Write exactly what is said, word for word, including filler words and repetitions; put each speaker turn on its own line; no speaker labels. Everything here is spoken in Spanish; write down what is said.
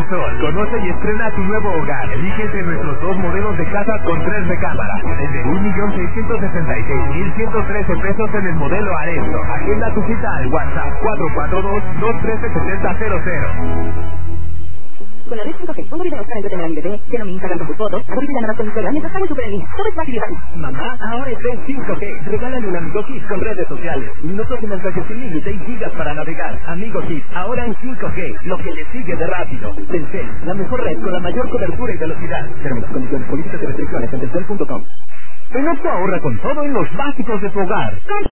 Sol. Conoce y estrena tu nuevo hogar. Elige entre nuestros dos modelos de casa con tres recámaras. Desde un millón seiscientos sesenta y seis mil ciento trece pesos en el modelo Arezzo. Agenda tu cita al WhatsApp cuatro cuatro dos, dos uno tres, siete cero cero cero.
Con la red cinco G, pongo videos para entretener a mi bebé, lleno mi Instagram con sus fotos, hago videollamadas con mi suegra mientras hago súper en línea. Todo es fácil y rápido.
Mamá, ahora está en cinco G. Regálale un Amigo Kids con redes sociales. Minutos y mensajes sin límite y gigas para navegar. Amigo Kids, ahora en cinco G. Lo que le sigue de rápido. Telcel, la mejor red con la mayor cobertura y velocidad. Términos, condiciones, políticas y restricciones en telcel punto com.
En Oxxo ahorra con todo en los básicos de tu hogar.